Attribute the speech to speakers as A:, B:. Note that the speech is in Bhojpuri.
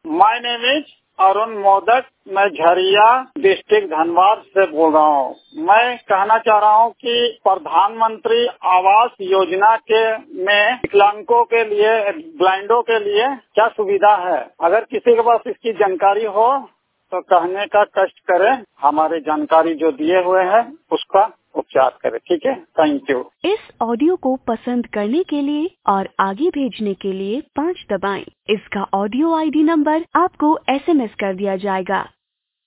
A: My name is Arun Modak. मैं झरिया डिस्ट्रिक्ट धनबाद से बोल रहा हूँ। मैं कहना चाह रहा हूँ कि प्रधानमंत्री आवास योजना के में विकलांगों के लिए, ब्लाइंडों के लिए क्या सुविधा है? अगर किसी के पास इसकी जानकारी हो तो कहने का कष्ट करें। हमारे जानकारी जो दिए हुए हैं उसका उपचार करें। ठीक है, थैंक यू।
B: इस ऑडियो को पसंद करने के लिए और आगे भेजने के लिए 5 दबाएं। इसका ऑडियो ID नंबर आपको SMS कर दिया जाएगा।